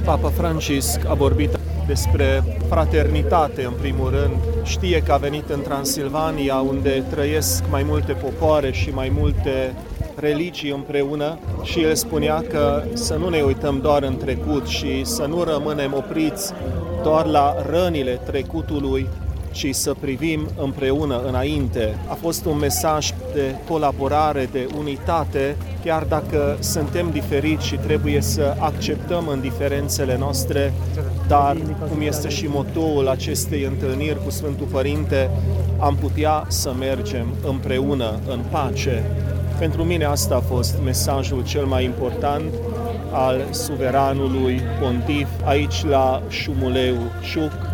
Papa Francisc a vorbit despre fraternitate, în primul rând. Știe că a venit în Transilvania, unde trăiesc mai multe popoare și mai multe religii împreună, și el spunea că să nu ne uităm doar în trecut și să nu rămânem opriți doar la rănile trecutului, ci să privim împreună înainte. A fost un mesaj de colaborare, de unitate, chiar dacă suntem diferiți și trebuie să acceptăm în diferențele noastre, dar, cum este și motoul acestei întâlniri cu Sfântul Părinte, am putea să mergem împreună în pace. Pentru mine asta a fost mesajul cel mai important al suveranului pontif aici la Șumuleu Ciuc,